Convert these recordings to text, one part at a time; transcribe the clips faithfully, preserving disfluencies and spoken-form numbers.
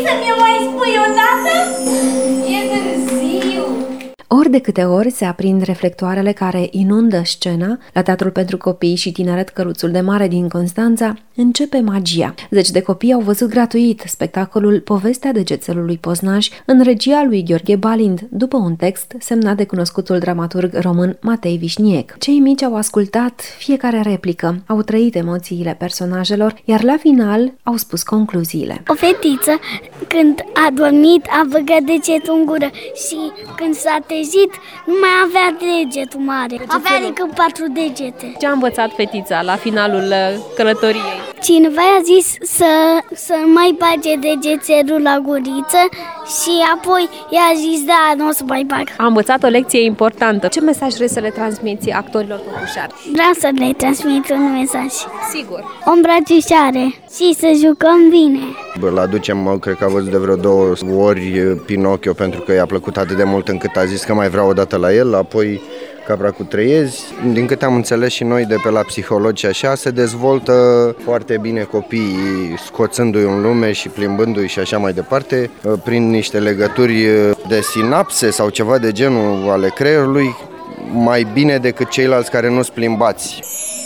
Să-mi mai spui o dată? E târziu. Ori de câte ori se aprind reflectoarele care inundă scena, la Teatrul pentru Copii și Tineret Căruțul de Mare din Constanța, începe magia. Zeci de copii au văzut gratuit spectacolul Povestea Degețelului Poznaș în regia lui Gheorghe Balind, după un text semnat de cunoscutul dramaturg român Matei Vișniec. Cei mici au ascultat fiecare replică, au trăit emoțiile personajelor, iar la final au spus concluziile. O fetiță, când a dormit, a băgat degetul în gură și când s-a trezit, nu mai avea degetul mare. Avea decât patru degete. Ce a învățat fetița la finalul călătoriei? Cineva i-a zis să, să mai bage degețelul la guriță și apoi i-a zis da, nu o să mai bag. A învățat o lecție importantă. Ce mesaj vrei să le transmiți actorilor păpușari? Vreau să le transmit un mesaj. Sigur. O îmbrățișare și să jucăm bine. Îl aducem, cred că a văzut de vreo două ori Pinocchio pentru că i-a plăcut atât de mult încât a zis că mai vrea o dată la el, apoi Capra cu Treiezi. Din câte am înțeles și noi de pe la psihologi așa, se dezvoltă foarte bine copiii, scoțându-i în lume și plimbându-i și așa mai departe, prin niște legături de sinapse sau ceva de genul ale creierului, mai bine decât ceilalți care nu-s plimbați.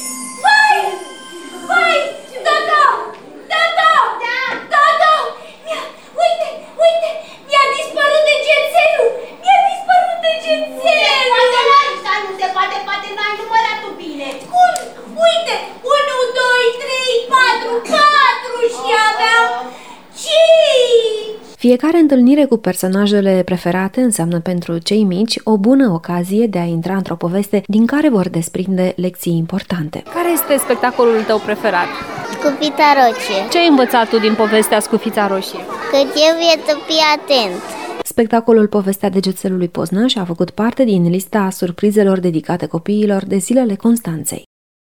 Fiecare întâlnire cu personajele preferate înseamnă pentru cei mici o bună ocazie de a intra într-o poveste din care vor desprinde lecții importante. Care este spectacolul tău preferat? Scufița roșie. Ce ai învățat tu din povestea Scufița roșie? Că trebuie să fii atent. Spectacolul Povestea Degețelului Poznaș a făcut parte din lista surprizelor dedicate copiilor de Zilele Constanței.